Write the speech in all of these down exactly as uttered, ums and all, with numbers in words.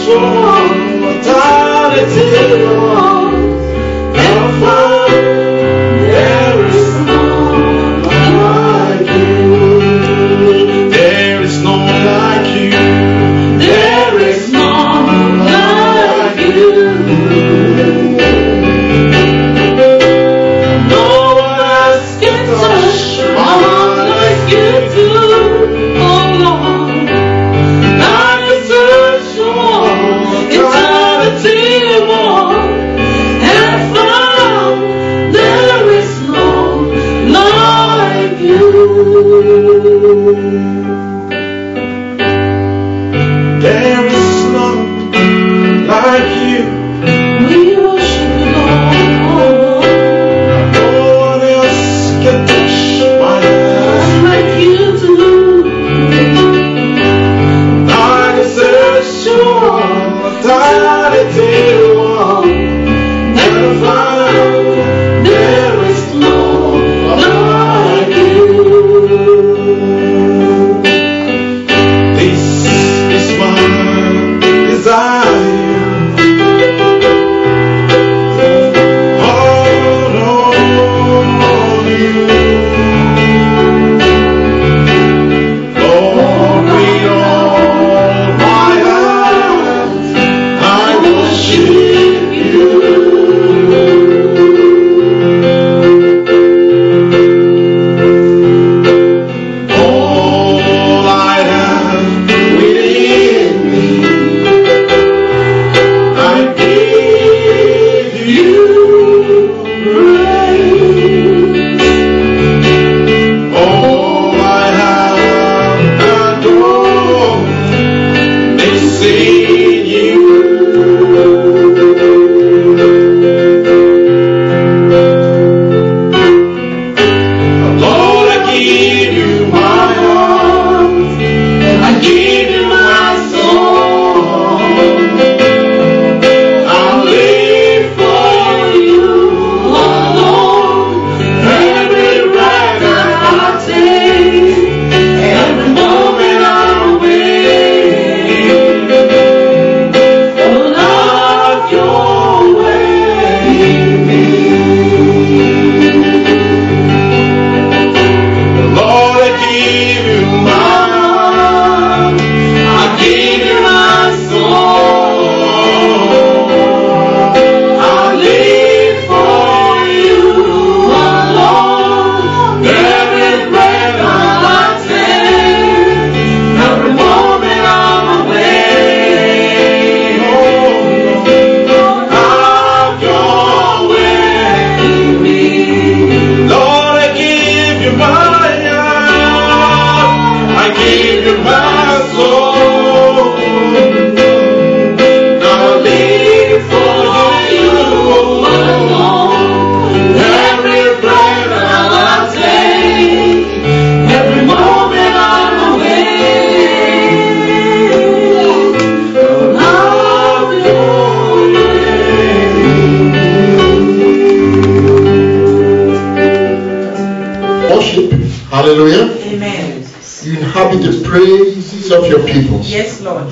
Hallelujah. Amen. You inhabit the praises of your people. Yes, Lord.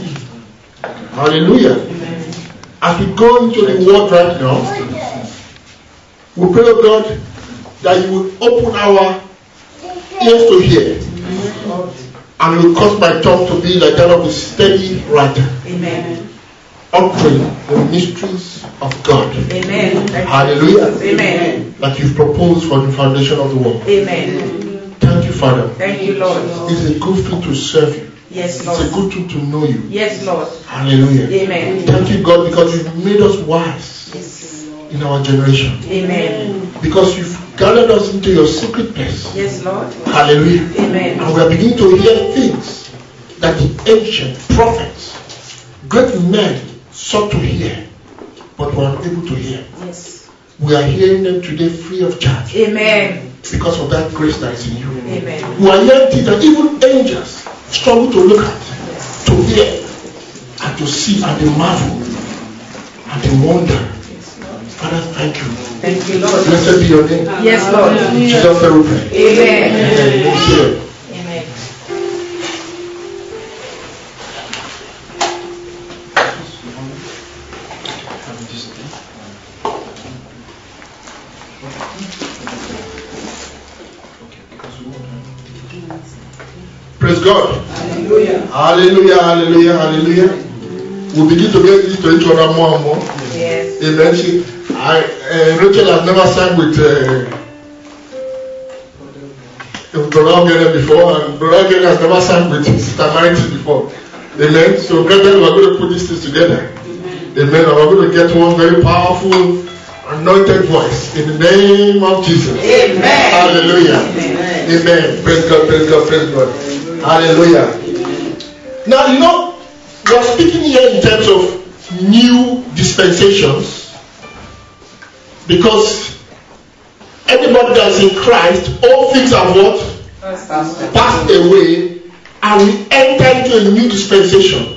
Hallelujah. Amen. As we go into the word right now, we pray, oh God, that you will open our ears to hear. Amen. And you will cause my tongue to be like that of a steady writer. Amen. Uttering the mysteries of God. Amen. Hallelujah. Amen. That you've proposed for the foundation of the world. Amen. Thank you, Father. Thank you, Lord. It's a good thing to serve you. Yes, Lord. It's a good thing to know you. Yes, Lord. Hallelujah. Amen. Thank you, God, because you've made us wise yes. in our generation. Amen. Because you've gathered us into your secret place. Yes, Lord. Hallelujah. Amen. And we are beginning to hear things that the ancient prophets, great men, sought to hear, but were unable to hear. Yes. We are hearing them today free of charge. Amen. Because of that grace that is in you. Amen. We are hearing things that even angels struggle to look at, yes. to hear, and to see, and they marvel, and they wonder. Yes, Lord. Father, thank you. Thank you, Lord. Blessed be your name. Yes, Lord. In Jesus' name we pray. Amen. Amen. Amen. Praise God. Hallelujah. Hallelujah, hallelujah, hallelujah. We begin to get used to each other more and more. Yes. Amen. She, I, uh, Rachel has never sang with uh, Brother Ogene before, and Brother Ogene has never sang with Sister Marity before. Amen. So, brethren, we're going to put these things together. Amen. And we're going to get one very powerful, anointed voice in the name of Jesus. Amen. Hallelujah. Amen. Amen. Praise God, praise God, praise God. Hallelujah. Now, you know, we are speaking here in terms of new dispensations because anybody that's in Christ, all things have what? Passed away, and we enter into a new dispensation.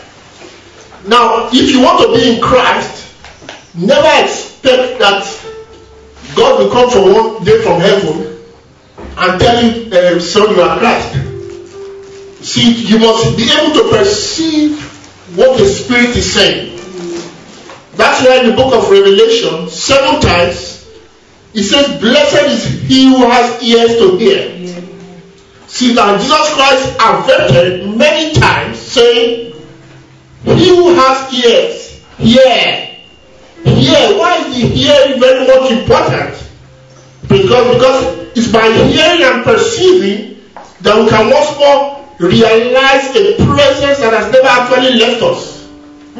Now, if you want to be in Christ, never expect that God will come from one day from heaven and tell you, uh, son, you are Christ. See, you must be able to perceive what the Spirit is saying. That's why in the book of Revelation, seven times, it says, blessed is he who has ears to hear. See, now Jesus Christ averted many times, saying, he who has ears, hear. Hear. Why is the hearing very much important? Because, because it's by hearing and perceiving that we can once more realize a presence that has never actually left us.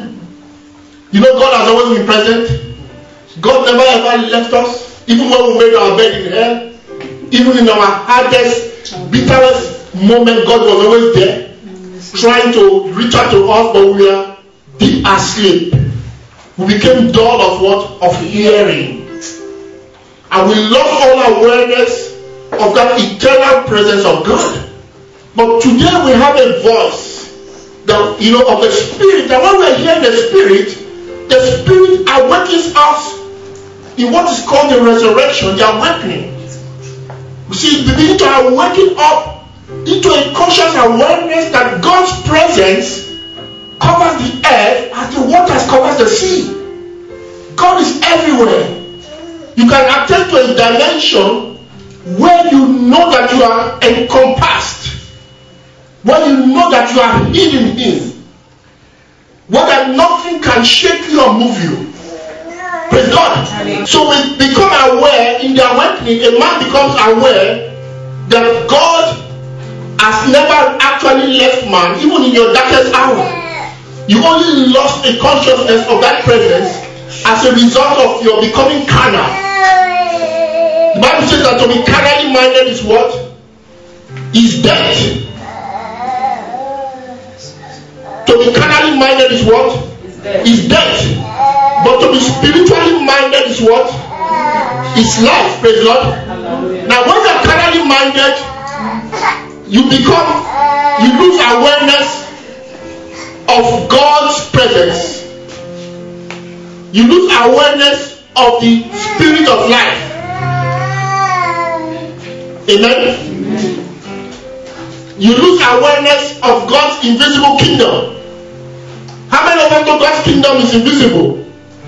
You know, God has always been present. God never ever left us. Even when we made our bed in hell, even in our hardest, bitterest moment, God was always there, trying to reach out to us, but we are deep asleep. We became dull of what? Of hearing. And we lost all awareness of that eternal presence of God. But today we have a voice that, you know, of the Spirit. And when we are hearing the Spirit, the Spirit awakens us in what is called the resurrection, the awakening. You see, beginning to awaken up into a conscious awareness that God's presence covers the earth as the waters covers the sea. God is everywhere. You can attend to a dimension where you know that you are encompassed, where you know that you are hidden in Him, where that nothing can shake you or move you. Praise God. So we become aware in the awakening. A man becomes aware that God has never actually left man, even in your darkest hour. You only lost a consciousness of that presence as a result of your becoming carnal. The Bible says that to be carnally minded is what? Is death. To be carnally minded is what? Is death. But to be spiritually minded is what? Is life. Praise God. Now when you are carnally minded, you become, you lose awareness of God's presence. You lose awareness of the Spirit of life. Amen? Amen. You lose awareness of God's invisible kingdom. How many of us know God's kingdom is invisible?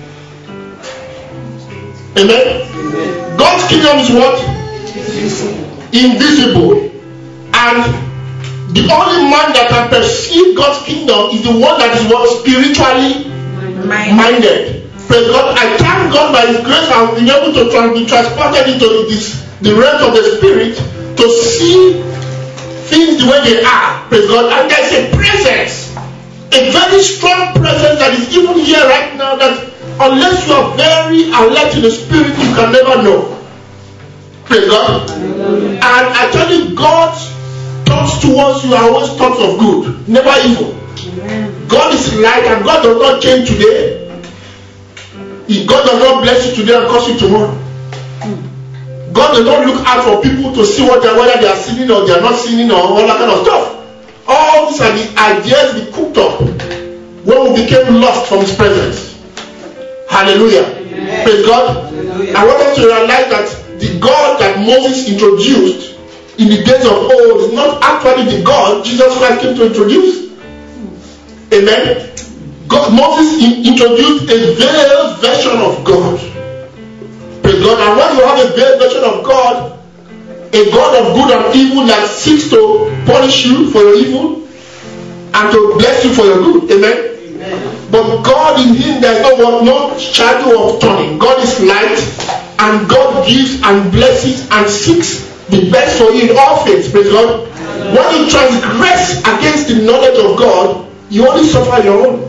Amen? Amen. God's kingdom is what? Invisible. Invisible. And the only man that can perceive God's kingdom is the one that is what? Spiritually minded. minded. Praise God. I thank God by His grace I have been able to trans- be transported into this, the realm of the Spirit to see things the way they are. Praise God. And there is a presence, a very strong presence that is even here right now that unless you are very alert in the Spirit, you can never know. Praise God. Amen. And I tell you, God's thoughts towards you are always thoughts of good, never evil. Amen. God is light and God does not change today. God does not bless you today and curse you tomorrow. God does not look out for people to see what they, whether they are sinning or they are not sinning or all that kind of stuff. All these are the ideas we cooked up when we became lost from His presence. Hallelujah. Amen. Praise God. Hallelujah. I want us to realize that the God that Moses introduced in the days of old is not actually the God Jesus Christ came to introduce. Amen. God, Moses in, introduced a veiled version of God. Praise Praise God. And when you have a veiled version of God, a God of good and evil that seeks to punish you for your evil and to bless you for your good. Amen. Amen. But God, in Him there is no, no shadow of turning. God is light, and God gives and blesses and seeks the best for you in all things. Praise God. Amen. When you transgress against the knowledge of God, you only suffer your own.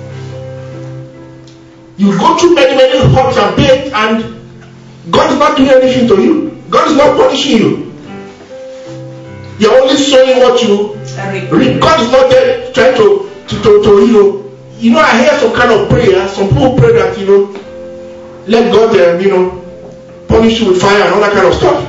You go through many, many hurts and pains, and God is not doing anything to you. God is not punishing you. You're only showing what you read. God is not there trying to, to, to, to you know. You know, I hear some kind of prayer. Some people pray that, you know, let God, uh, you know, punish you with fire and all that kind of stuff.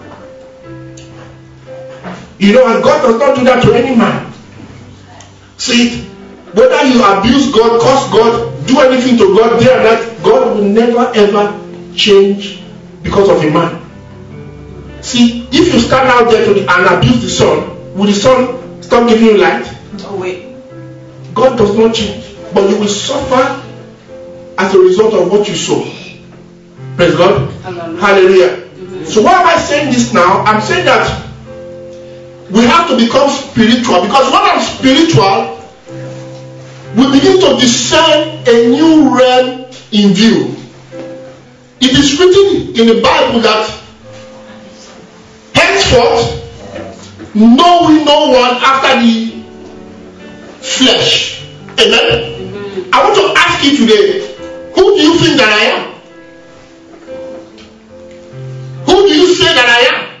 You know, and God does not do that to any man. See, whether you abuse God, curse God, do anything to God, there and that, God will never ever change because of a man. See, if you stand out there to the, and abuse the sun, will the sun stop giving you light? No way. God does not change, but you will suffer as a result of what you sow. Praise God. Hallelujah. Hallelujah. So why am I saying this now? I'm saying that we have to become spiritual, because when I'm spiritual, we begin to discern a new realm in view. It is written in the Bible that henceforth know we no one after the flesh. Amen. Mm-hmm. I want to ask you today, who do you think that I am? Who do you say that I am?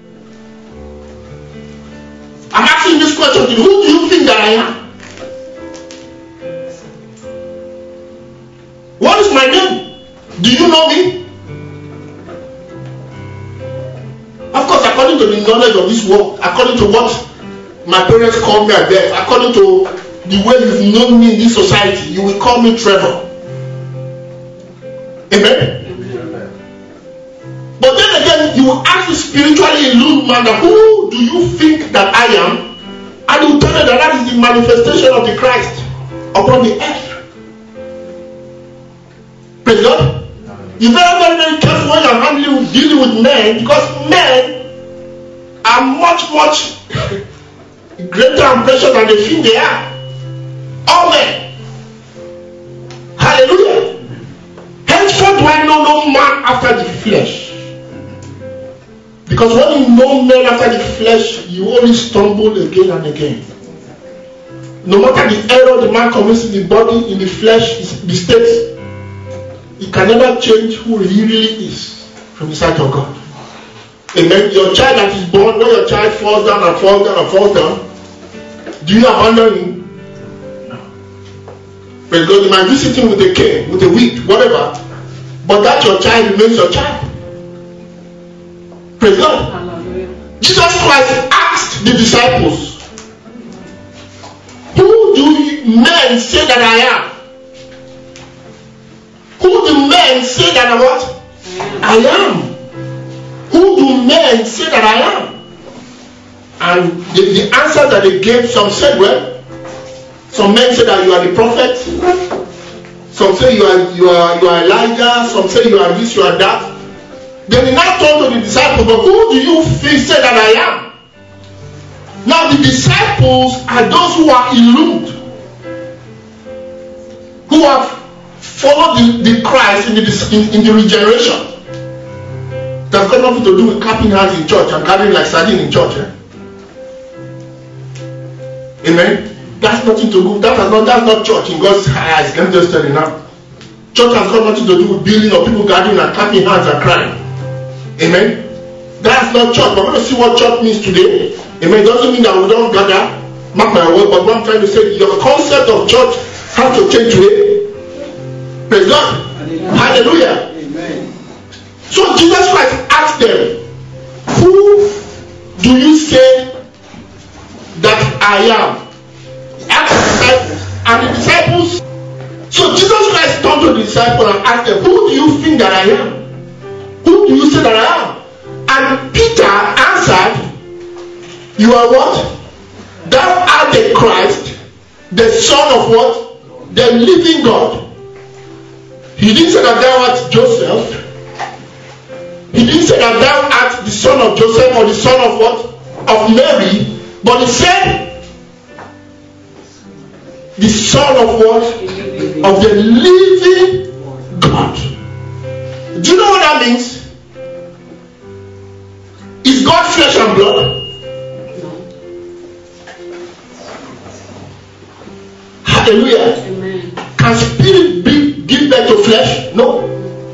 I'm asking this question to you. Who do you think that I am? What is my name? Do you know me? Of course, according to the knowledge of this world, according to what my parents call me at birth, according to the way you've known me in this society, you will call me Trevor. Amen? But then again, you will ask the spiritually illumined man, that who do you think that I am? And he will tell you that that is the manifestation of the Christ upon the earth. Praise God. You're very, very, very careful when you're handling, dealing with men, because men are much, much greater and precious than they think they are. All men. Hallelujah. Henceforth do I know no man after the flesh. Because when you know men after the flesh, you only stumble again and again. No matter the error the man commits in the body, in the flesh, his mistakes, he can never change who he really is from the sight of God. Amen. Your child that is born, when your child falls down and falls down and falls down, do you abandon him? No. Praise God. You might visit him with a cane, with a whip, whatever, but that your child remains your child. Praise God. Hallelujah. Jesus Christ asked the disciples, who do men say that I am? Who do men say that I what? I am. Who do men say that I am? And the, the answer that they gave, some said, well, some men say that you are the prophet. Some say you are you are you are Elijah. Some say you are this, you are that. Then he now turned to the disciples, but who do you think say that I am? Now the disciples are those who are illumined, who have followed the, the Christ in the, in, in the regeneration. That's got nothing to do with clapping hands in church and gathering like sardine in church. Eh? Amen. That's nothing to do. That has not. That's not church in God's eyes. Let me just tell you now. Church has got nothing to do with building or people gathering and clapping hands and crying. Amen. That's not church. We're going to see what church means today. Amen. It doesn't mean that we don't gather. Mark my word. But what I'm trying to say, your concept of church has to change today. Praise God. Hallelujah. Hallelujah. Amen. So Jesus Christ asked them, who do you say that I am? He asked the disciples. And the disciples. So Jesus Christ turned to the disciples and asked them, who do you think that I am? Who do you say that I am? And Peter answered, you are what? Thou art the Christ, the Son of what? The living God. He didn't say that thou art Joseph. He didn't say that thou art the son of Joseph or the son of what? Of Mary. But he said the son of what? Of the living God. Do you know what that means? Is God flesh and blood? Hallelujah. Amen. Can spirit be, give birth to flesh? No.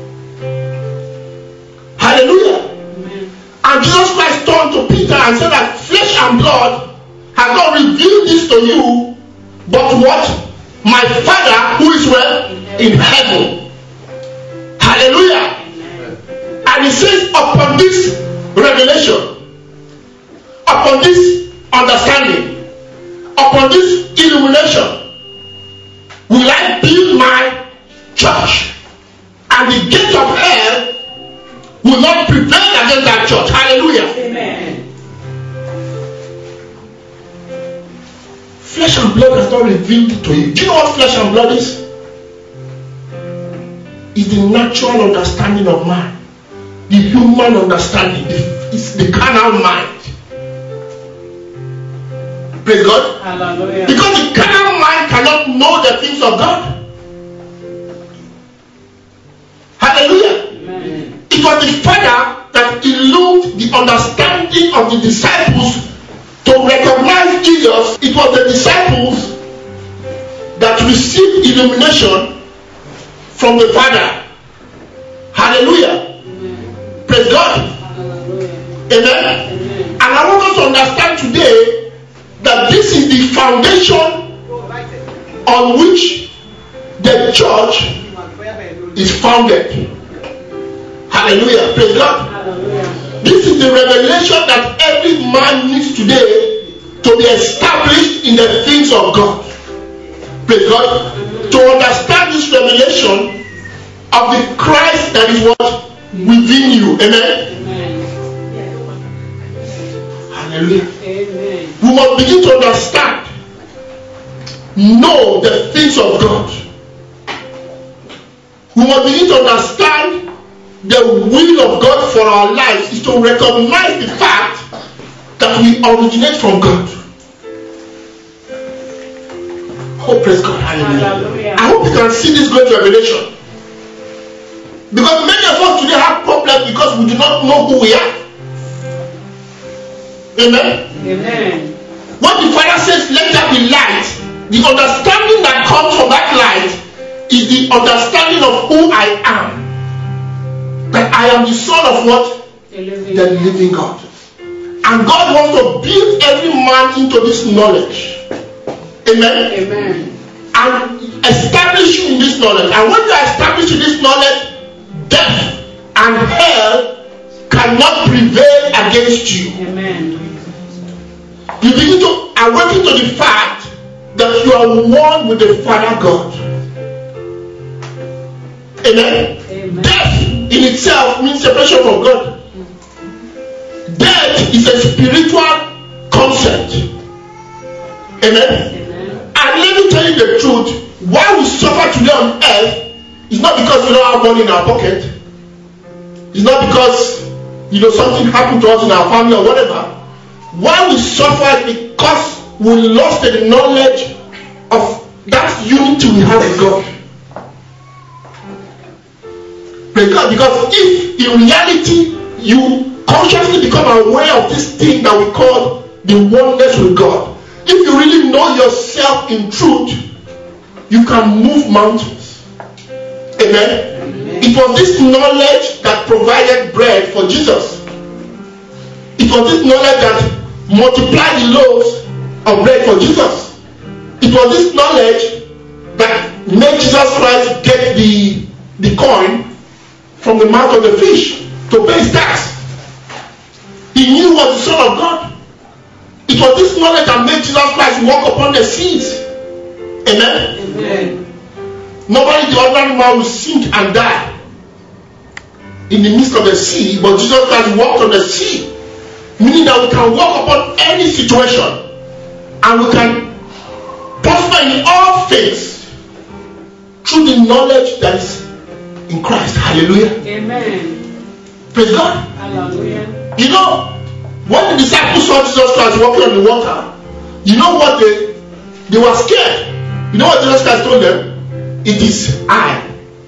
Hallelujah. Amen. And Jesus Christ turned to Peter and said that flesh and blood has not revealed this to you, but what? My Father who is where? In heaven. Hallelujah. Amen. And he says, upon this revelation, upon this understanding, upon this illumination, will I build my church, and the gate of hell will not prevail against that church. Hallelujah. Amen. Flesh and blood has not revealed it to you. Do you know what flesh and blood is? It's the natural understanding of man, the human understanding. It's the carnal mind. Praise God. Hallelujah. Because the carnal mind cannot know the things of God. Hallelujah. Amen. It was the Father that illumined the understanding of the disciples to recognize Jesus. It was the disciples that received illumination from the Father. Hallelujah. Amen. Praise God. Hallelujah. Amen. Amen. And I want us to understand today that this is the foundation on which the church is founded. Hallelujah. Praise God. Hallelujah. This is the revelation that every man needs today to be established in the things of God. Praise God. To understand this revelation of the Christ that is what? Within you. Amen. Amen. Hallelujah. Amen. We must begin to understand, know the things of God. We must begin to understand the will of God for our lives is to recognize the fact that we originate from God. Oh, praise God. Hallelujah. Hallelujah. I hope you can see this great revelation. Because many of us today have problems because we do not know who we are. Amen. Amen. When the Father says, let there be light, the understanding that comes from that light is the understanding of who I am. That I am the Son of what? The living, The living God. And God wants to build every man into this knowledge. Amen. Amen. And establish you in this knowledge. And when you are established in this knowledge, death and hell cannot prevail against you. Amen. You begin to awaken to the fact that you are one with the Father God. Amen. Amen. Death in itself means separation from God. Death is a spiritual concept. Amen. Amen. And let me tell you the truth. Why we suffer today on earth is not because we don't have money in our pocket. It's not because, you know, something happened to us in our family or whatever. Why we suffer is because we lost the knowledge of that unity we have with God. Because, because if in reality you consciously become aware of this thing that we call the oneness with God, if you really know yourself in truth, you can move mountains. Amen. Amen. It was this knowledge that provided bread for Jesus. It was this knowledge that multiplied the loaves of bread for Jesus. It was this knowledge that made Jesus Christ get the, the coin from the mouth of the fish to pay his tax. He knew he was the Son of God. It was this knowledge that made Jesus Christ walk upon the seas. Amen. Amen. Nobody, the ordinary man, will sink and die in the midst of the sea, but Jesus Christ walked on the sea, meaning that we can walk upon any situation and we can prosper in all things through the knowledge that is in Christ. Hallelujah. Amen. Praise God. Hallelujah. You know, when the disciples saw Jesus Christ walking on the water, you know what they they were scared. You know what Jesus Christ told them? It is I.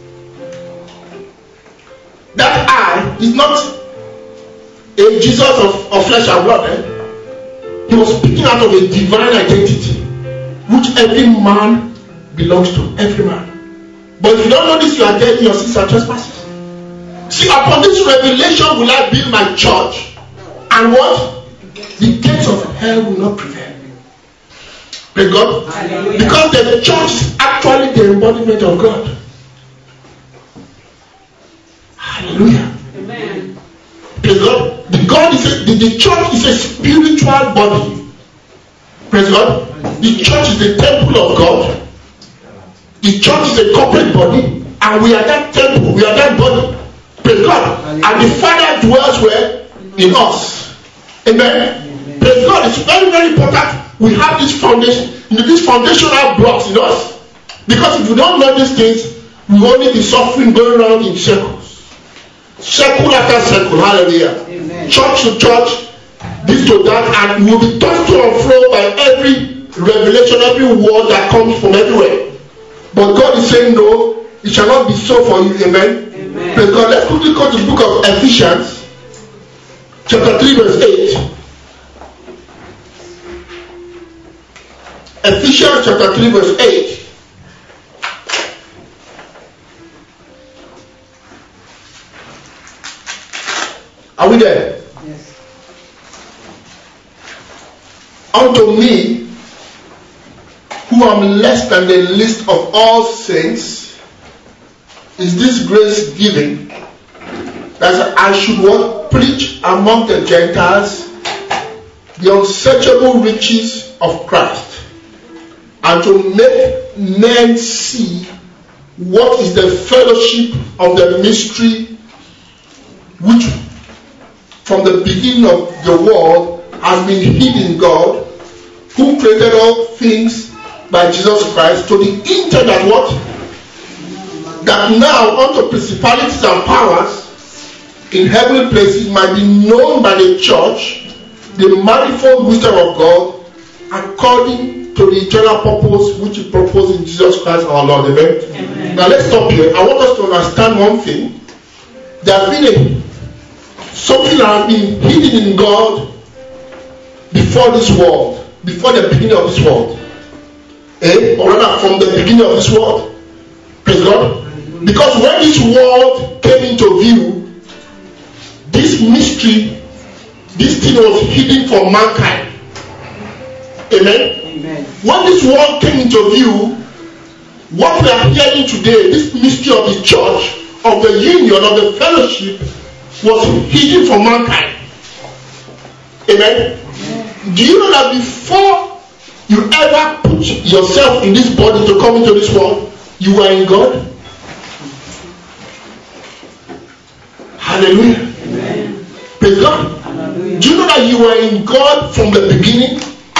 That I is not a Jesus of, of flesh and blood. Eh? He was speaking out of a divine identity, which every man belongs to. Every man. But if you don't know this, you are dead in your sins and trespasses. See, upon this revelation will I build my church, and what? The gates of hell will not prevail. Praise God. Hallelujah. Because the church is actually the embodiment of God. Hallelujah. Amen. Praise God. The God is a, the, the church is a spiritual body. Praise God. The church is the temple of God. The church is a corporate body, and we are that temple. We are that body. Praise God. And the Father dwells where? In us. Amen. Amen. Praise God. It's very, very important we have this foundation, this foundational blocks in us. Because if we don't know these things, we will only be suffering going around in circles. Circle after circle. Hallelujah. Amen. Church to church, this to that, and we will be tossed to and fro by every revelation, every word that comes from everywhere. But God is saying, no, it shall not be so for you. Amen. Amen. Praise God. Let's quickly go to the book of Ephesians, chapter three, verse eight. Ephesians chapter three, verse eight. Are we there? Yes. Unto me, who am less than the least of all saints, is this grace given, that I should what? Preach among the Gentiles the unsearchable riches of Christ, and to make men see what is the fellowship of the mystery which from the beginning of the world has been hid in God, who created all things by Jesus Christ, to the intent that what? That now unto principalities and powers in heavenly places might be known by the church the manifold wisdom of God, according to the eternal purpose which He proposed in Jesus Christ our Lord. Amen. Amen. Now let's stop here. I want us to understand one thing. There has been a, something that has been hidden in God before this world, before the beginning of this world. Eh? Or rather, from the beginning of this world. Praise God. Because when this world came into view, this mystery, this thing was hidden from mankind. Amen. Amen. When this world came into view, what we are hearing today, this mystery of the church, of the union, of the fellowship, was hidden from mankind. Amen. Amen. Do you know that before you ever put yourself in this body to come into this world, you were in God? Hallelujah. Amen. Praise God. Hallelujah. Do you know that you were in God from the beginning?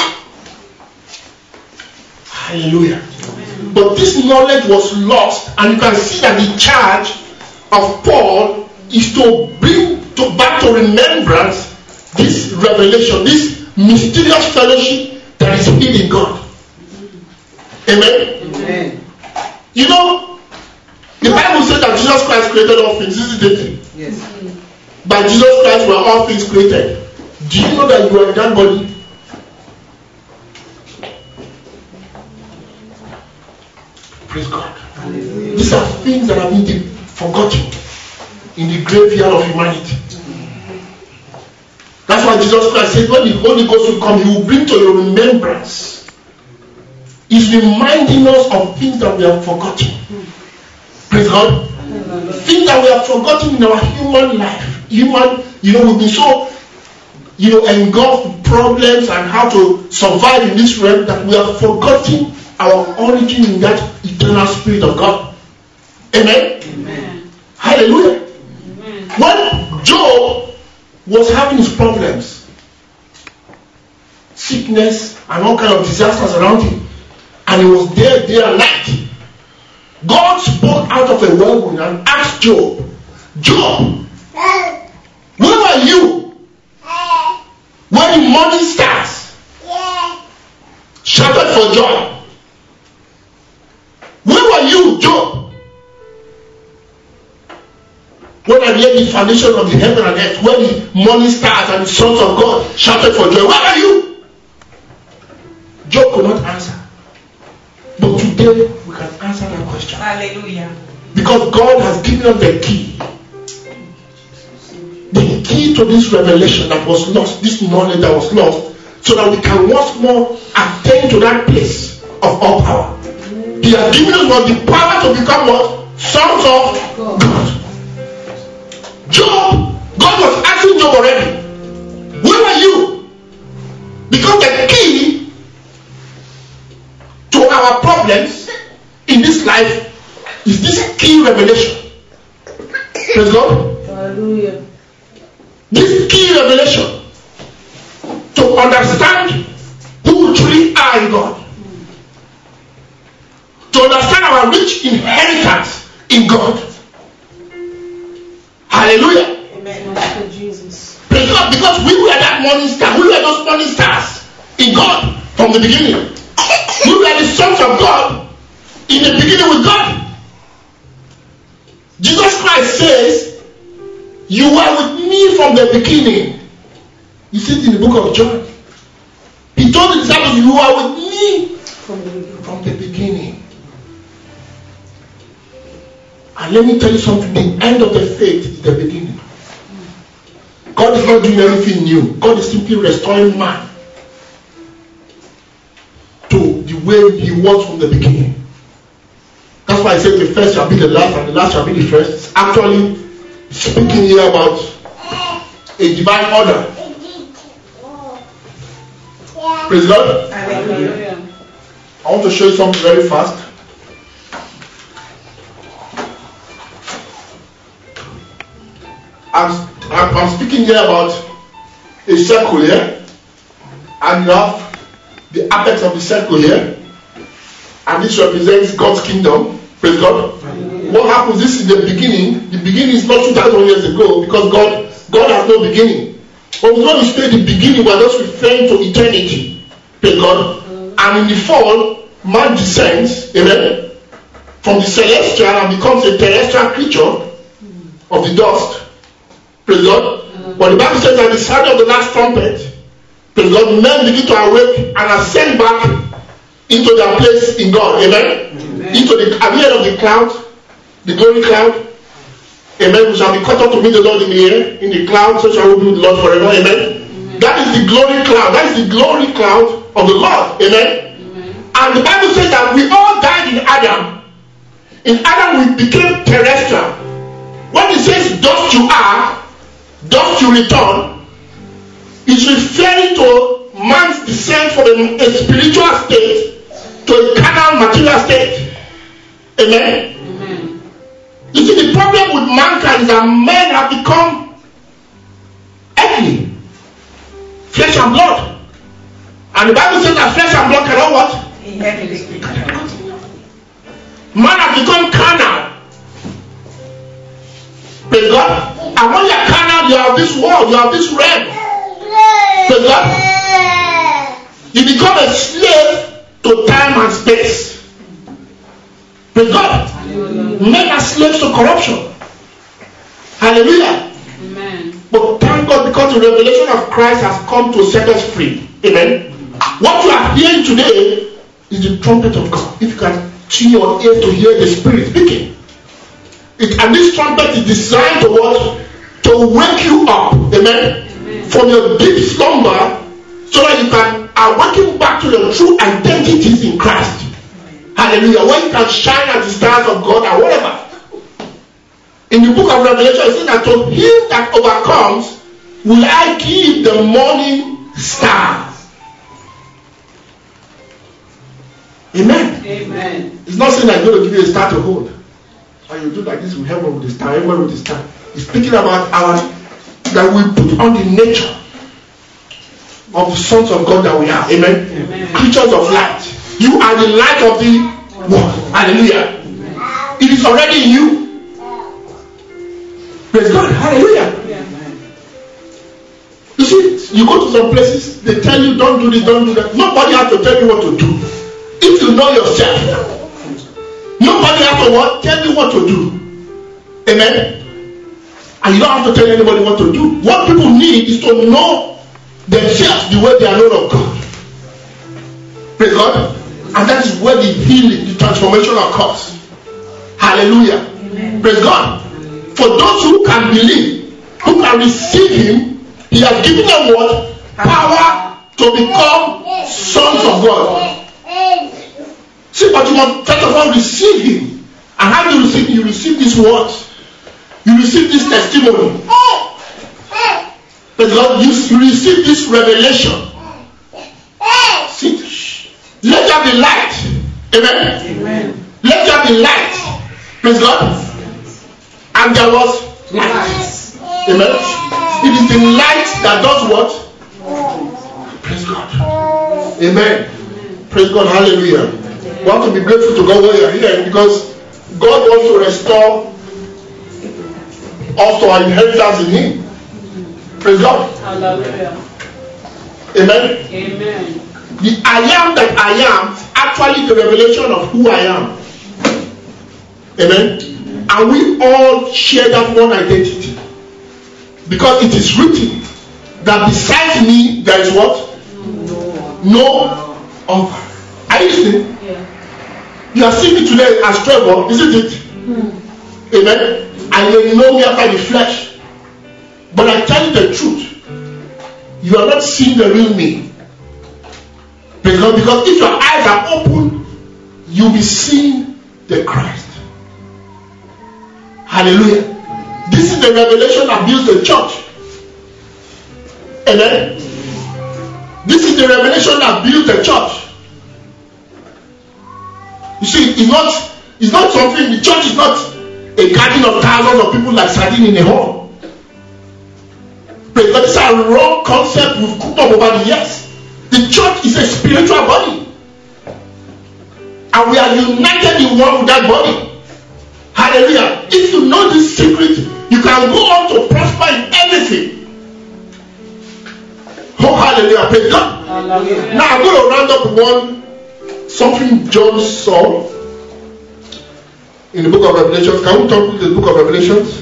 Hallelujah. Amen. But this knowledge was lost, and you can see that the charge of Paul is to bring to back to remembrance this revelation, this mysterious fellowship that is hid in God. Amen. Amen. You know, the Bible says that Jesus Christ created all things, isn't it? Yes. By Jesus Christ were all things created. Do you know that you are in that body? Praise God. Hallelujah. These are things that have been forgotten in the graveyard of humanity. That's why Jesus Christ said when the Holy Ghost will come, He will bring to your remembrance. He's reminding us of things that we have forgotten. Praise God. Things that we have forgotten in our human life. Human, you know, we've been so, you know, engulfed with problems and how to survive in this realm that we have forgotten our origin in that eternal Spirit of God. Amen. Amen. Hallelujah. Amen. When Job was having his problems, sickness and all kind of disasters around him, and he was there day and night, God spoke out of a whirlwind and asked Job, Job, When the morning stars shouted for joy. Where were you, Job? When I laid the foundation of the heaven and earth, when the morning stars and the sons of God shouted for joy, where were you? Job could not answer. But today we can answer that question. Hallelujah. Because God has given us the key. The key to this revelation that was lost, this knowledge that was lost, so that we can once more attain to that place of all power. He has given us what? The power to become what? Sons of God. Job, God was asking Job already, where are you? Because the key to our problems in this life is this key revelation. Praise God. Hallelujah. This key revelation to understand who we truly are in God. To understand our rich inheritance in God. Hallelujah. Amen. Jesus. Praise God, because we were that morning star. We were those morning stars in God from the beginning. We were the sons of God in the beginning with God. Jesus Christ says, you were with me from the beginning. You see it in the book of John. He told the disciples, you are with me From the beginning. from the beginning. And let me tell you something, the end of the faith is the beginning. God is not doing anything new. God is simply restoring man to the way he was from the beginning. That's why I said the first shall be the last and the last shall be the first. It's actually speaking here about a divine order. Praise God. Hallelujah. I want to show you something very fast. I'm, I'm, I'm speaking here about a circle here, and you have the apex of the circle here, and this represents God's kingdom. Praise God. Hallelujah. What happens? This is the beginning. The beginning is not two thousand years ago, because God God has no beginning. But when we say the beginning, we're just referring to eternity. Praise God. And in the fall, man descends, amen, from the celestial and becomes a terrestrial creature of the dust. Praise God. Mm-hmm. But the Bible says that the sound of the last trumpet, praise God, men begin to awake and ascend back into their place in God. Amen. Amen. Into the at the end of the cloud, the glory cloud. Amen. We shall be caught up to meet the Lord in the air, in the cloud, so shall we be with the Lord forever. Amen. Amen. That is the glory cloud. That is the glory cloud of the Lord. Amen. Amen. And the Bible says that we all died in Adam. In Adam we became terrestrial. When it says dust you are, dust you return, is referring to man's descent from a, a spiritual state to a carnal material state. Amen? Amen. You see, the problem with mankind is that men have become earthly, flesh and blood. And the Bible says that flesh and blood cannot what? Man has become carnal. Praise God. And when you are carnal, you have this world, you have this realm. Praise God. You become a slave to time and space. Praise God. Hallelujah. Men are slaves to corruption. Hallelujah. Amen. But thank God, because the revelation of Christ has come to set us free. Amen. What you are hearing today is the trumpet of God. If you can tune your ear to hear the Spirit speaking. It, and this trumpet is designed to what? To wake you up, amen, amen, from your deep slumber, so that you can awaken back to your true identities in Christ. Amen. Hallelujah. When you can shine as the stars of God or whatever. In the book of Revelation, it says that to him that overcomes will I give the morning stars. Amen. Amen. It's not saying I'm going to give you a star to hold. And you do like this with heaven with the star, heaven with the star. It's speaking about our, that we put on the nature of the sons of God that we are. Amen? Amen. Creatures of light. You are the light of the world. Hallelujah. Amen. It is already in you. Praise God. Hallelujah. Amen. You see, you go to some places, they tell you don't do this, don't do that. Nobody has to tell you what to do. If you know yourself, nobody has to what? Tell you what to do. Amen. And you don't have to tell anybody what to do. What people need is to know themselves the way they are known of God. Praise God. And that is where the healing, the transformation occurs. Hallelujah. Amen. Praise God. For those who can believe, who can receive Him, He has given them what? Power to become sons of God. See, but you must first of all receive Him. And how do you receive Him? You receive these words. You receive this testimony. Praise God. You, you receive this revelation. See, let there be light. Amen. Amen. Let there be light. Praise God. And there was light. Amen. It is the light that does what? Praise God. Amen. Praise God. Hallelujah. We have to be grateful to God while you are here, because God wants to restore us to our inheritance in Him. Praise God. Hallelujah. Amen. Amen. The I am that I am is actually the revelation of who I am. Amen. And we all share that one identity. Because it is written that besides me there is what? No other. Are you listening? Yeah. You are seeing me today as Trevor, isn't it? Mm. Amen. And you know me after the flesh. But I tell you the truth. You are not seeing the real me. Because, because if your eyes are open, you'll be seeing the Christ. Hallelujah. This is the revelation that builds the church. Amen. This is the revelation that builds the church. You see, it's not, it's not something, the church is not a garden of thousands of people like sardine in a hall. But it's a wrong concept we've cooked up over the years. The church is a spiritual body. And we are united in one with that body. Hallelujah. If you know this secret, you can go on to prosper in everything. Oh, hallelujah. Praise God. Hallelujah. Now I'm going to round up one, something John saw in the book of Revelation. Can we talk to the book of Revelations?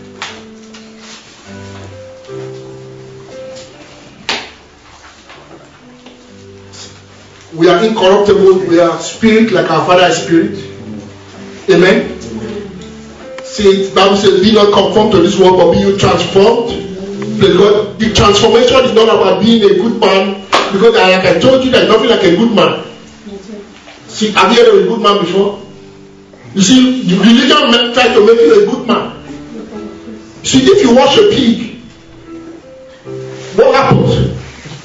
We are incorruptible. We are spirit like our Father is spirit. Amen. See, the Bible says, be not conformed to this world, but be you transformed. Because the transformation is not about being a good man. Because like I told you, there's nothing like a good man. See, have you heard of a good man before? You see, the religion men try to make you a good man. See, if you wash a pig, what happens?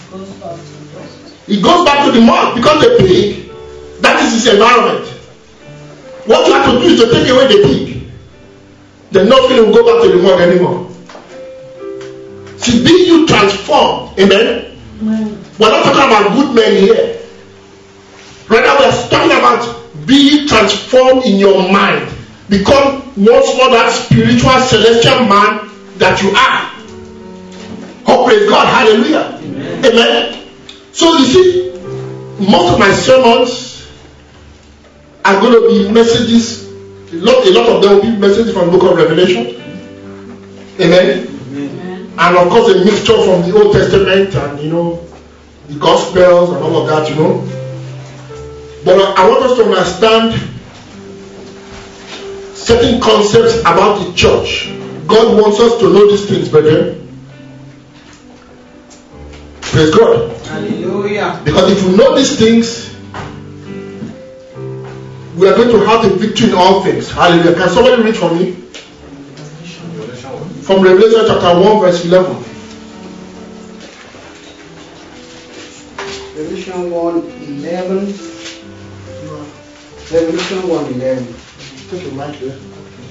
It goes back to the mud, because the pig, that is its environment. What you have to do is to take away the pig. Then nothing will go back to the mud anymore. See, be you transformed. Amen? Amen. We're not talking about good men here. Rather, we're talking about be transformed in your mind. Become once more that spiritual celestial man that you are. Oh, praise God. Hallelujah. Amen. Amen. So you see, most of my sermons are going to be messages. A lot, a lot of them will be messages from the book of Revelation. Amen. Amen. And of course a mixture from the Old Testament and, you know, the Gospels and all of that, you know. But I want us to understand certain concepts about the church. God wants us to know these things, brethren. Praise God. Hallelujah. Because if we know these things, we are going to have the victory in all things. Hallelujah. Can somebody read for me? From Revelation chapter one, verse eleven. Revelation one, eleven. Revelation one, eleven. Take a mic here.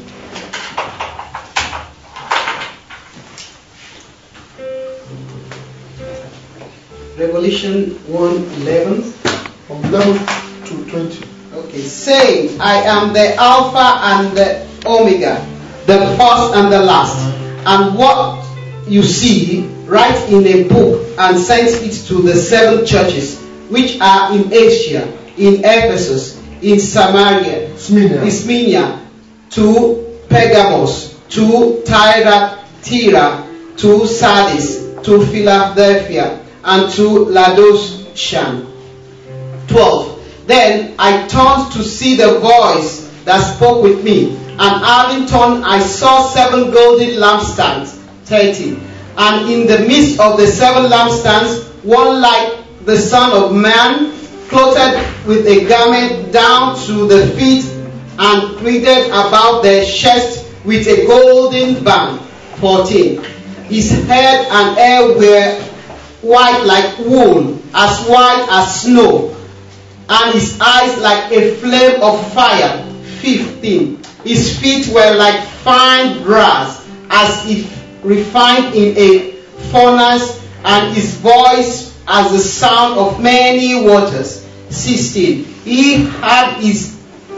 Revelation one, eleven. From eleven to twenty. Okay. Saying, I am the Alpha and the Omega, the first and the last. And what you see write in a book and send it to the seven churches which are in Asia, in Ephesus, in Samaria, Smyrna. in Smyrna, to Pergamos, to Thyatira, to Sardis, to Philadelphia, and to Laodicea. twelve. Then I turned to see the voice that spoke with me, and having turned, I saw seven golden lampstands. thirteen. And in the midst of the seven lampstands, one like the Son of Man, clothed with a garment down to the feet, and girded about the chest with a golden band. fourteen. His head and hair were white like wool, as white as snow, and his eyes like a flame of fire. fifteen. His feet were like fine brass, as if refined in a furnace, and his voice as the sound of many waters. sixteen. He had his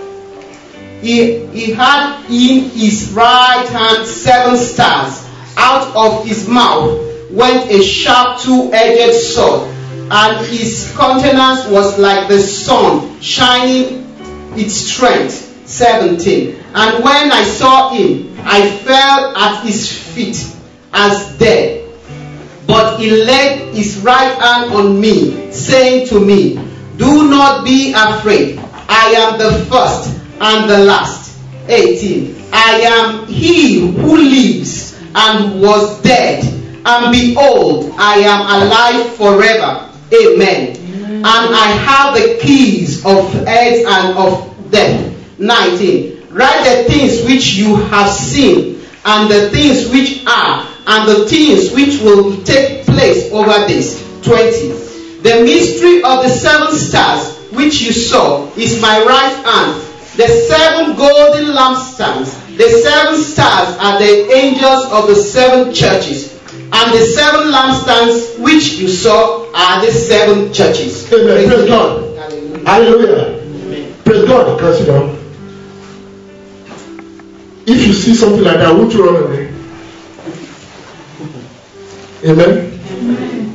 he, he had in his right hand seven stars. Out of his mouth went a sharp two-edged sword, and his countenance was like the sun shining its strength. seventeen. And when I saw him, I fell at his feet as dead. But he laid his right hand on me, saying to me, do not be afraid. I am the first and the last. eighteen. I am he who lives and was dead, and behold, I am alive forever. Amen. Amen. And I have the keys of hell and of death. nineteen. Write the things which you have seen, and the things which are, and the things which will take place over this. twenty. The mystery of the seven stars which you saw is my right hand. The seven golden lampstands, the seven stars are the angels of the seven churches, and the seven lampstands which you saw are the seven churches. Amen. Praise God. Hallelujah. Hallelujah. Amen. Praise God. Can sit down. If you see something like that, won't you run away? Amen. Amen.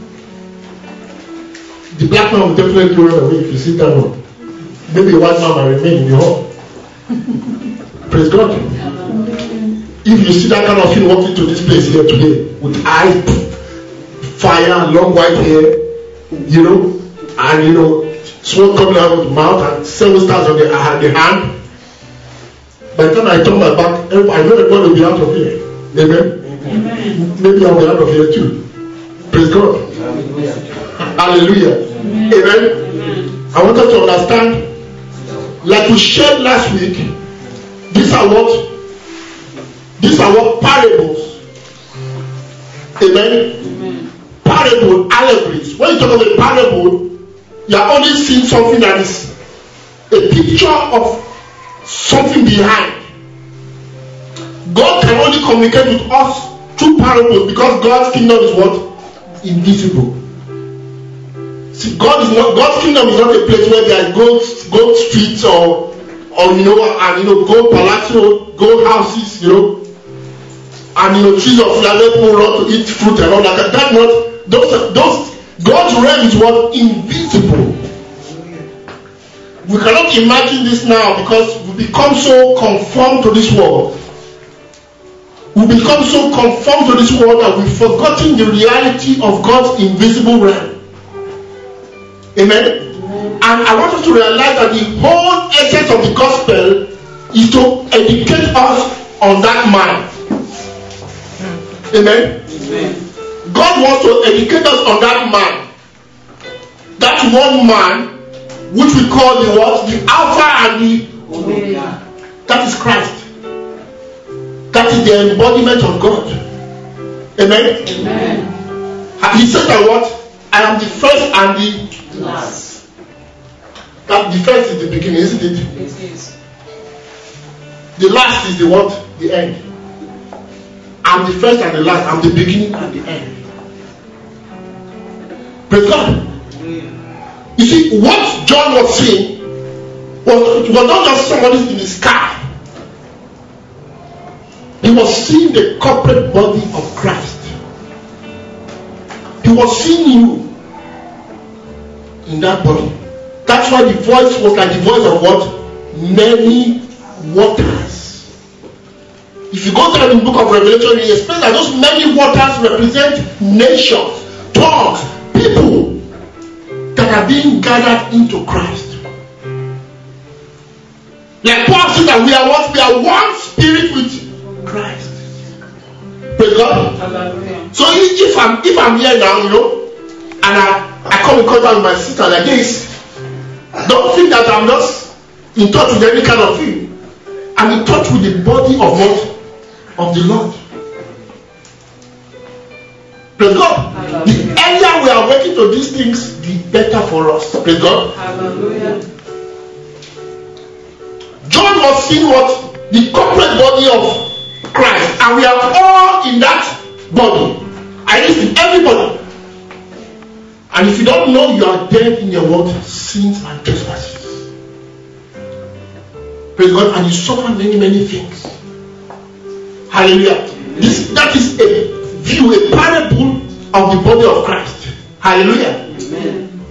The black man will definitely run away if you sit down. Maybe a white man might remain in the hall. Praise God. If you see that kind of thing walking to this place here today with eyes, fire, and long white hair, you know, and you know, smoke coming out of the mouth and seven stars on the, uh, the hand. By the time I turn my back, I know everybody will be out of here. Amen. Amen. Maybe I'll be out of here too. Praise God. Hallelujah. Hallelujah. Amen. Amen. Amen. I want us to understand. Like we shared last week, these are what these are what parables. Amen. Amen. Parable, allegories. When you talk about a parable, you are only seeing something that is a picture of something behind. God can only communicate with us through parables because God's kingdom is what? Invisible. See, God is not, God's kingdom is not a place where there are gold, gold streets or, or you know, and you know, gold palazzo, gold houses, you know, and you know, trees of flower people run to eat fruit and all that. That's not those. Those God's realm is what? Invisible. We cannot imagine this now because we become so conformed to this world. We become so conformed to this world that we've forgotten the reality of God's invisible realm. Amen. Amen. And I want us to realize that the whole essence of the gospel is to educate us on that man. Amen. Amen. God wants to educate us on that man. That one man, which we call the what? The Alpha and the Omega. That is Christ. That is the embodiment of God. Amen. Amen. He said that what? I am the first and the last. That the first is the beginning, isn't it? It is. The last is the what? The end. I'm the first and the last. I'm the beginning and the end. Praise God. You see, what John was seeing was, was not just somebody in the sky. He was seeing the corporate body of Christ. was seeing you in that body. That's why the voice was like the voice of what? Many waters. If you go there in the book of Revelation, you explain that those many waters represent nations, tongues, people that are being gathered into Christ. Like Paul said that we are what? We are one spirit with Christ. Praise God. Hallelujah. So if I'm if I'm here now, you know, and I, I come in contact with my sister like this, don't think that I'm just in touch with any kind of thing. I'm in touch with the body of what? Of the Lord. Praise God. Hallelujah. The earlier we are working to these things, the better for us. Praise God. Hallelujah. John was seeing what? The corporate body of Christ. And we are all in that body. I listen, everybody. And if you don't know, you are dead in your what? Sins and trespasses. Praise God. And you suffer many, many things. Hallelujah. This, that is a view, a parable of the body of Christ. Hallelujah. Amen.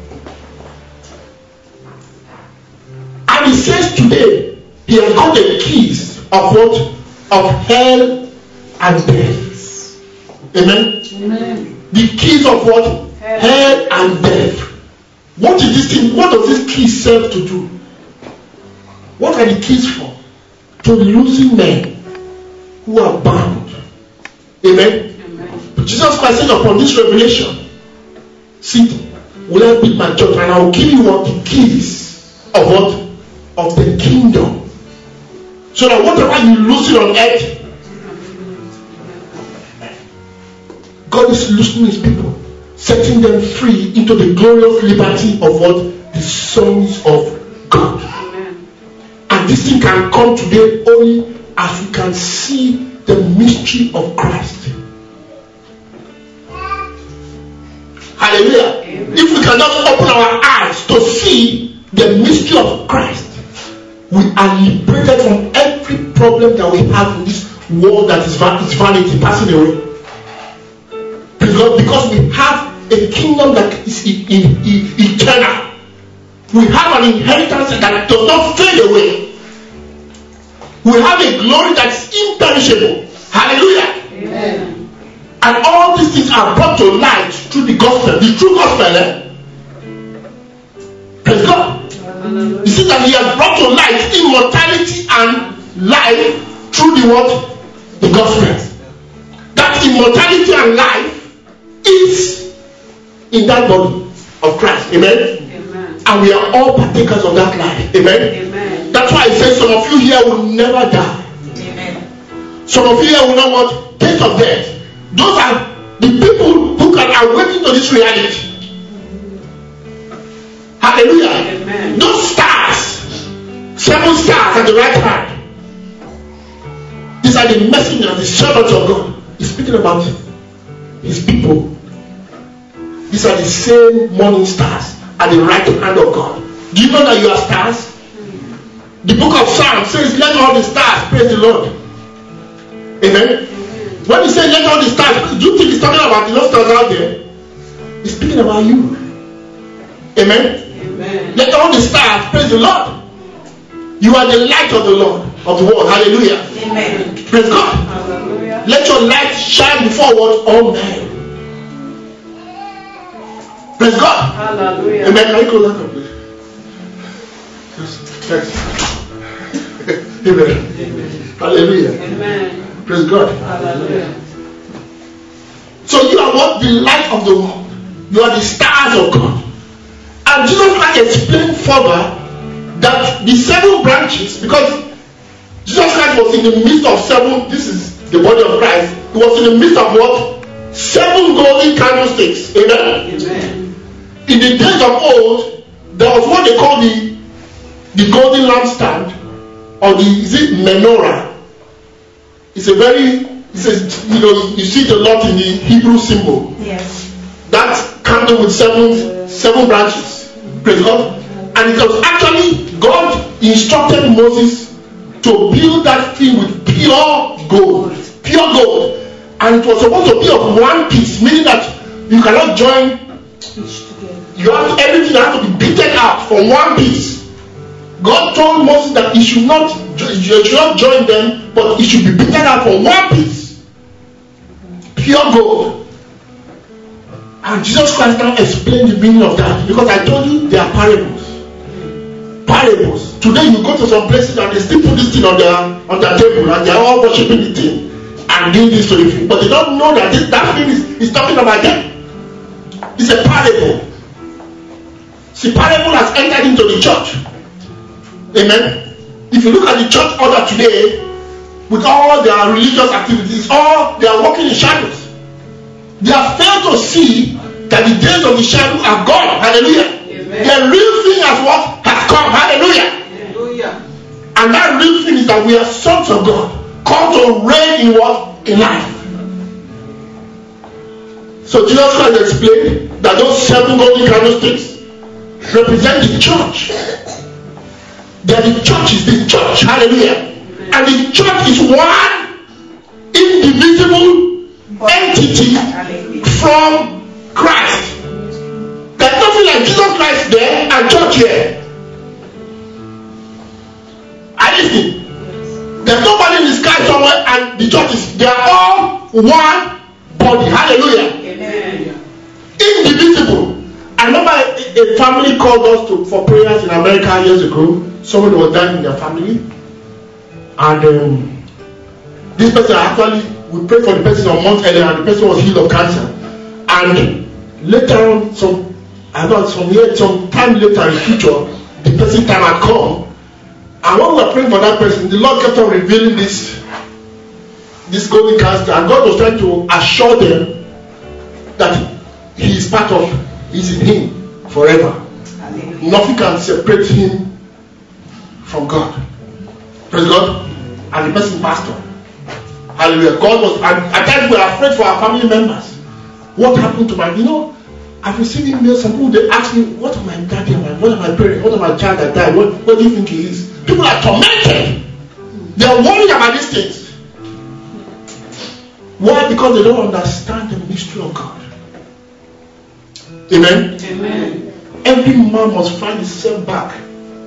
And he says today, he has got the keys of what? Of hell and death. Amen? Amen. The keys of what? Hell, hell and death. What is this thing? What does this key serve to do? What are the keys for? To losing men who are bound. Amen? Amen. But Jesus Christ said upon this revelation, see, will I build my church and I will give you what? The keys of what? Of the kingdom. So that whatever you loosen on earth, God is loosening his people, setting them free into the glorious liberty of what? The sons of God. Amen. And this thing can come today only as we can see the mystery of Christ. Hallelujah. Amen. If we cannot open our eyes to see the mystery of Christ, we are liberated from every problem that we have in this world that is vanity, passing away. Because, because we have a kingdom that is e- e- e- eternal. We have an inheritance that does not fade away. We have a glory that is imperishable. Hallelujah. Amen. And all these things are brought to light through the gospel, the true gospel. Eh? Praise God. You see that he has brought to light immortality and life through the what? The gospel. That immortality and life is in that body of Christ. Amen? Amen. And we are all partakers of that life. Amen? Amen. That's why I say some of you here will never die. Amen. Some of you here will not what? Taste of death. Those are the people who can awaken to this reality. Hallelujah. Amen. Those stars, seven stars at the right hand, these are the messengers, the servants of God. He's speaking about his people. These are the same morning stars at the right hand of God. Do you know that you are stars? The book of Psalms says, let all the stars praise the Lord. Amen. When he says let all the stars, do you think he's talking about the stars out there? He's speaking about you. Amen. Amen. Let all the stars praise the Lord. You are the light of the Lord, of the world. Hallelujah. Amen. Praise God. Hallelujah. Let your light shine before what? All men. Praise God. Hallelujah. Amen. Can I close that up, please? Amen. Amen. Hallelujah. Amen. Praise God. Hallelujah. So you are what? The light of the world. You are the stars of God. And Jesus Christ explained further that the seven branches, because Jesus Christ was in the midst of seven, this is the body of Christ, he was in the midst of what? Seven golden candlesticks. Amen? Amen. In the days of old, there was what they call the, the golden lampstand, or the, is it menorah? It's a very, it's a, you know, you see it a lot in the Hebrew symbol. Yes. That candle with seven, seven branches. Praise God. And it was actually God instructed Moses to build that thing with pure gold. Pure gold. And it was supposed to be of one piece, meaning that You cannot join. Each together. You have to, everything has to be beaten out from one piece. God told Moses that he should not, you should not join them, but it should be beaten out from one piece. Pure gold. And Jesus Christ now explained the meaning of that, because I told you they are parables. Parables. Today you go to some places and they still put this thing on their on their table and they are all worshiping the thing and doing this to the thing, but they don't know that this, that thing is, is talking about them. It's a parable. See, parable has entered into the church. Amen. If you look at the church order today, with all their religious activities, all they are walking in shadows. They have failed to see that the days of the shadow are gone. Hallelujah. Amen. The real thing has what has come. Hallelujah. Hallelujah. And that real thing is that we are sons of God, called to reign in what? In life. So Jesus Christ explained that those seven golden candlesticks represent the church. That the church is the church. Hallelujah. And the church is one indivisible entity from Christ. There's nothing like Jesus Christ there and church here. Are you listening? There's nobody in the sky somewhere and the church is. They are all one body. Hallelujah. Amen. Indivisible. I remember a, a family called us to, for prayers in America years ago. Someone was dying in their family, and um, this person actually, we prayed for the person a month earlier, and the person was healed of cancer. And later on, some I thought some year, some time later in the future, the person's time had come. And when we were praying for that person, the Lord kept on revealing this this golden cancer, and God was trying to assure them that He is part of, He's in Him forever. Hallelujah. Nothing can separate Him from God. Praise God. And the person passed on. Hallelujah. God was, and at times we are afraid for our family members. What happened to my, you know, I've received emails, some people, they ask me, what are my daddy and my, what are my parents, what are my child that died, what, what do you think he is? People are tormented. They are worried about these things. Why? Because they don't understand the mystery of God. Amen? Amen. Every man must find himself back.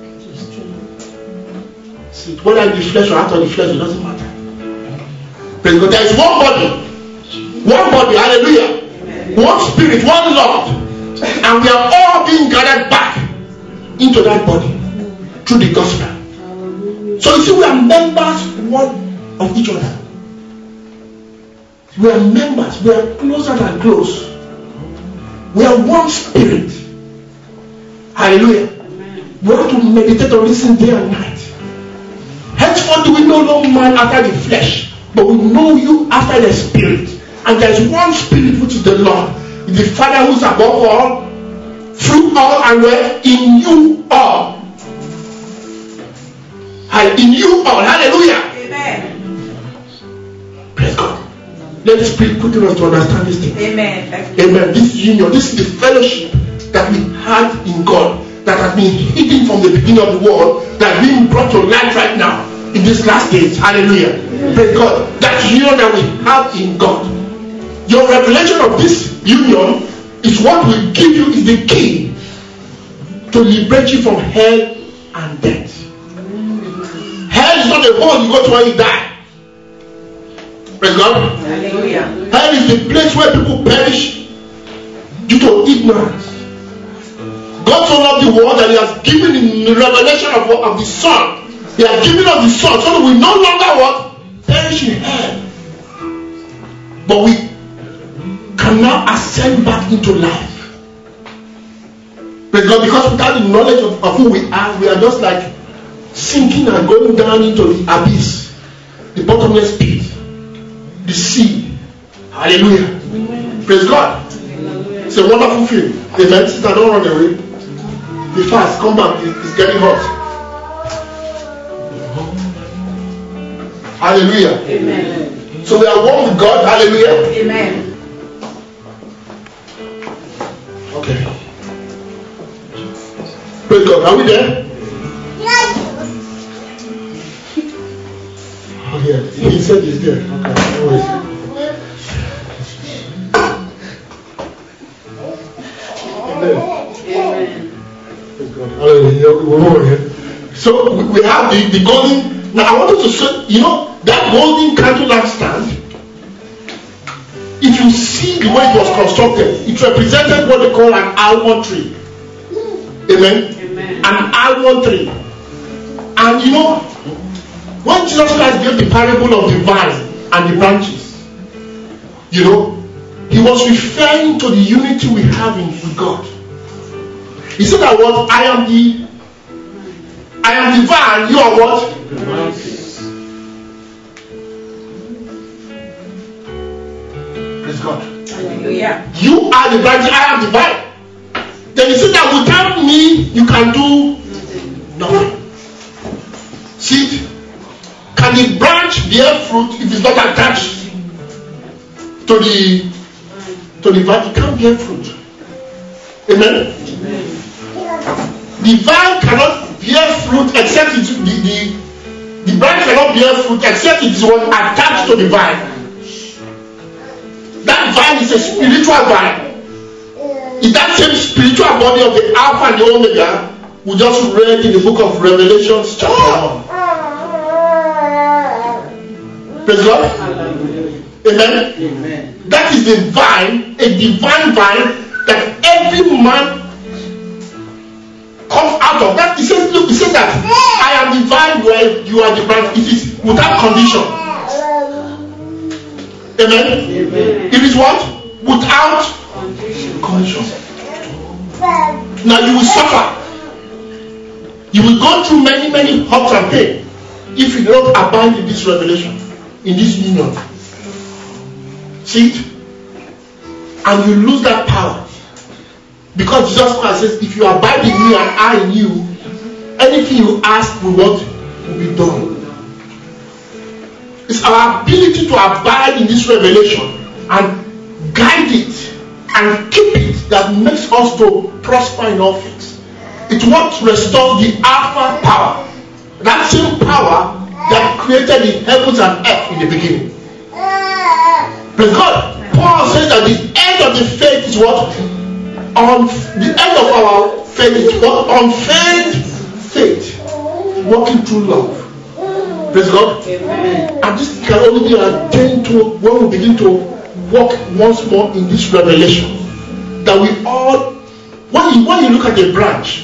See, whether in the flesh or out of the flesh, it doesn't matter. Praise God. There is one body. One body. Hallelujah. Amen. One spirit. One Lord. And we are all being gathered back into that body through the gospel. So you see, we are members one of each other. We are members. We are closer than close. We are one spirit. Hallelujah. Amen. We have to meditate on this day and night. Henceforth do we know no man after the flesh, but we know you after the spirit. And there is one spirit, which is the Lord, the Father who is above all, through all, and where in you all. In you all. Hallelujah. Amen. Praise God. Let us pray quickly to understand this thing. Amen. Amen. This union, this is the fellowship that we had in God, that has been hidden from the beginning of the world, that is being brought to light right now in these last days. Hallelujah. Amen. Praise God. That union that we have in God. Your revelation of this union is what will give you, is the key to liberate you from hell and death. Hell is not a hole you go to when you die. Praise God. Hallelujah. Hell is the place where people perish due to ignorance. God so loved the world that He has given in the revelation of, of the Son. He has given us the Son so that we no longer what? Perish in hell. But we can now ascend back into life. Praise God. Because without the knowledge of, of who we are, we are just like sinking and going down into the abyss, the bottomless pit, the sea. Hallelujah. Amen. Praise God. Amen. It's a wonderful film. Amen. Sister, don't run away. Be fast. Come back. It's getting hot. Hallelujah. Amen. So we are one with God. Hallelujah. Amen. Okay. Praise God. Are we there? Yes. Oh, yeah. He said he's there. Okay. So we we have the, the golden. Now I want you to say, you know, that golden candle lampstand. If you see the way it was constructed, it represented what they call an almond tree. Amen. Amen. An almond tree. And you know, when Jesus Christ gave the parable of the vine and the branches, you know, he was referring to the unity we have in with God. He said that what I am the I am the vine, you are what? The branches. Praise God. Hallelujah. You are the branch, I am the vine. Then he said that without me you can do nothing. See, can the branch bear fruit if it's not attached to the to the vine? It can't bear fruit. Amen. Amen. The vine cannot bear fruit except it, the, the the branch cannot bear fruit except it is what attached to the vine. That vine is a spiritual vine. Is that same spiritual body of the Alpha and the Omega we just read in the book of Revelation chapter one. Praise God. Amen. Amen. That is the vine, a divine vine that every man comes out of. That he says, look, he says that I am the vine where you are the branch. It is without condition. Amen. Amen. It is what? Without condition. Now you will suffer. You will go through many, many hurts and pain if you don't abide in this revelation, in this union. See it? And you lose that power. Because Jesus Christ says, if you abide in me and I in you, anything you ask will what? Will be done. It's our ability to abide in this revelation and guide it and keep it that makes us to prosper in all things. It's what restores the Alpha power. That same power that created the heavens and earth in the beginning. Praise God. Paul says that the end of the faith is what? On the end of our faith is what? Unfeigned faith. Walking through love. Praise God. Amen. And this can only be attained to when we begin to walk once more in this revelation. That we all, when you, when you look at a branch,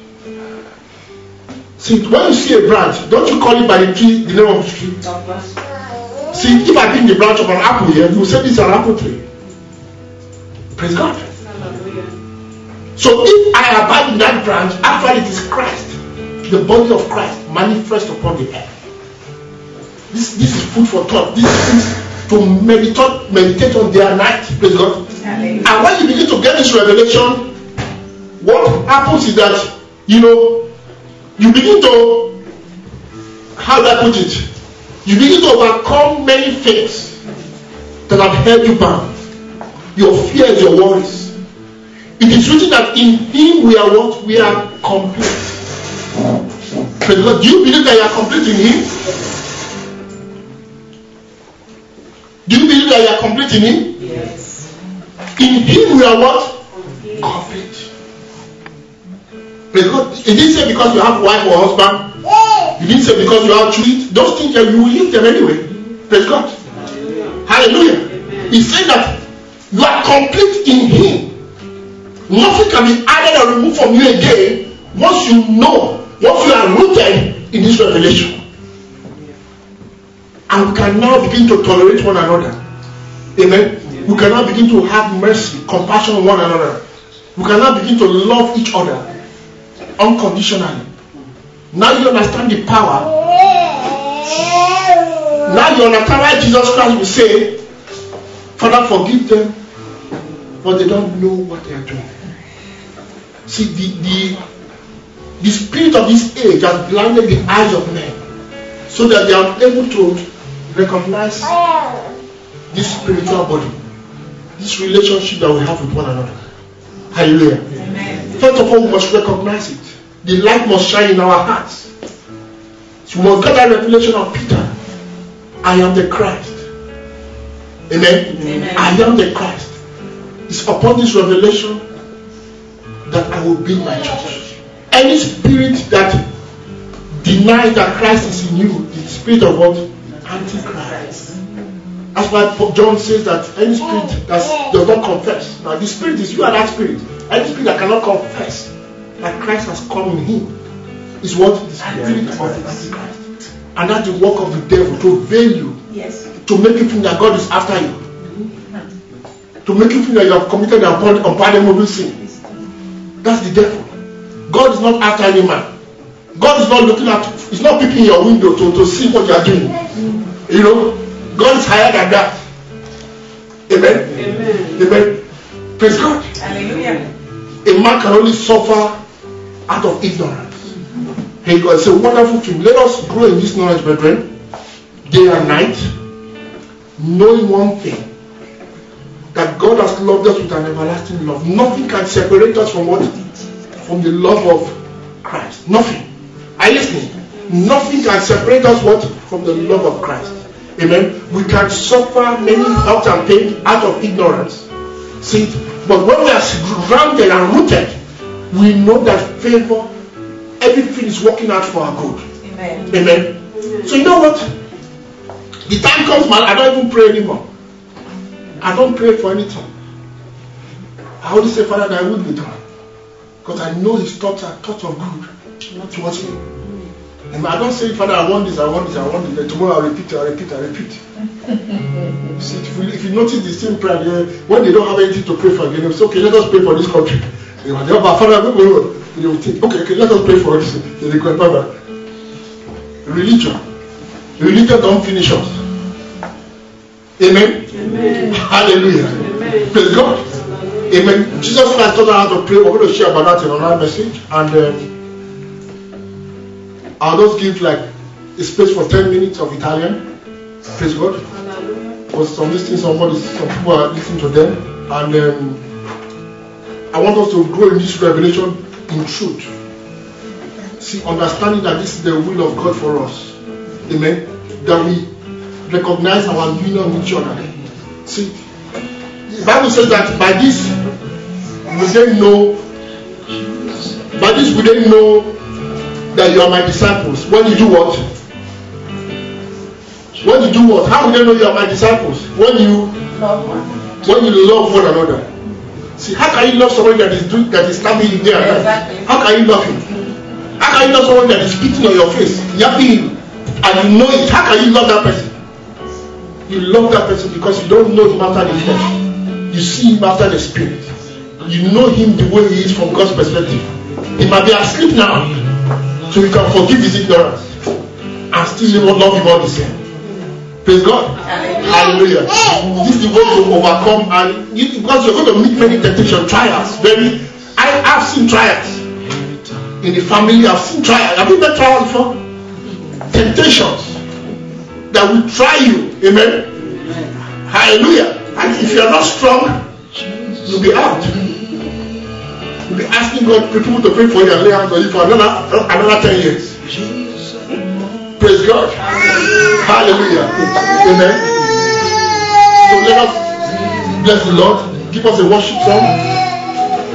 see, when you see a branch, don't you call it by the tree, the name of the tree? See, if I bring the branch of an apple here, you will say this is an apple tree. Praise God. Hallelujah. So if I abide in that branch, actually it is Christ, the body of Christ, manifest upon the earth. This, this is food for thought. This is to meditate, meditate on day and night. Praise God. Hallelujah. And when you begin to get this revelation, what happens is that, you know, you begin to, how do I put it? You begin to overcome many things that have held you bound. Your fears, your worries. It is written that in Him we are what? We are complete. Praise God. Do you believe that you are complete in Him? Do you believe that you are complete in Him? Yes. In Him we are what? Complete. Praise God. It didn't say because you have a wife or husband. It didn't say because you have children. Those things that you will leave them anyway. Praise God. Hallelujah. Hallelujah. Amen. He said that you are complete in Him. Nothing can be added or removed from you again once you know, once you are rooted in this revelation. And we can now begin to tolerate one another. Amen. Amen. We can now begin to have mercy, compassion on one another. We can now begin to love each other unconditionally. Now you understand the power. Now you understand why Jesus Christ will say, Father, forgive them, but they don't know what they are doing. See, the, the, the spirit of this age has blinded the eyes of men so that they are able to recognize this spiritual body, this relationship that we have with one another. Hallelujah. Amen. First of all, we must recognize it. The light must shine in our hearts. So we must get that revelation of Peter. I am the Christ. Amen? Amen. I am the Christ. It's upon this revelation that I will build my church. Any spirit that denies that Christ is in you, the spirit of what? Antichrist. That's why John says that any spirit that does not confess. Now the spirit is you and that spirit. Any spirit that cannot confess that Christ has come in him is what? The spirit of the Antichrist. And that's the work of the devil, to veil you. Yes. To make you think that God is after you. To make you think that you have committed an unpardonable sin. That's the devil. God is not after any man. God is not looking at, he's not peeping your window to, to see what you are doing. You know, God is higher than that. Amen. Amen. Amen. Praise God. Hallelujah. A man can only suffer out of ignorance. Hey God, it's a wonderful thing. Let us grow in this knowledge, brethren, day and night, knowing one thing, that God has loved us with an everlasting love. Nothing can separate us from what? From the love of Christ. Nothing. Are you listening? Nothing can separate us what? From the love of Christ. Amen. We can suffer many hurt and pain out of ignorance. See, but when we are grounded and rooted, we know that favor, everything is working out for our good. Amen. Amen. So you know what? The time comes, man, I don't even pray anymore. I don't pray for anything. I only say, Father, thy will be done. Because I know his thoughts are thoughts of good, not towards me. And I don't say, Father, I want this, I want this, I want this. Then tomorrow I'll repeat, I'll repeat, I'll repeat. See, if you, if you notice the same prayer, they, when they don't have anything to pray for again, they say, okay, let us pray for this country. They will say, Father, they will think, okay, okay, let us pray for this. They will Father. Religion. Religion don't finish us. Amen. Amen. Hallelujah. Amen. Praise God. Amen. Jesus Christ taught us how to pray. We're going to share about that in another message. And um, I'll just give like a space for ten minutes of Italian. Praise God. Because some listening, somebody, some people are listening to them. And um, I want us to grow in this revelation in truth. See, understanding that this is the will of God for us. Amen. That we recognize our union with each other. See, the Bible says that by this we then know, by this we then know that you are my disciples. When you do what? When you do what? How will they know you are my disciples? When you love one. When you love one another. See, how can you love someone that is doing that is stabbing you there and exactly. How can you love him? How can you love someone that is spitting on your face, yapping you, and you know it? How can you love that person? You love that person because you don't know him after the flesh. You see him after the spirit. You know him the way he is from God's perspective. He might be asleep now, so you can forgive his ignorance and still love him all the same. Praise God. Hallelujah. This is the way to overcome, and you, because you're going to meet many temptation trials. Very, I have seen trials in the family. I've seen trials. Have you met trials before? Temptations that will try you. Amen. Amen. Hallelujah. And if you are not strong, you'll be out. You'll be asking God people to pray for you and lay hands on you for another another ten years. Praise God. Hallelujah. Amen. So let us bless the Lord. Give us a worship song.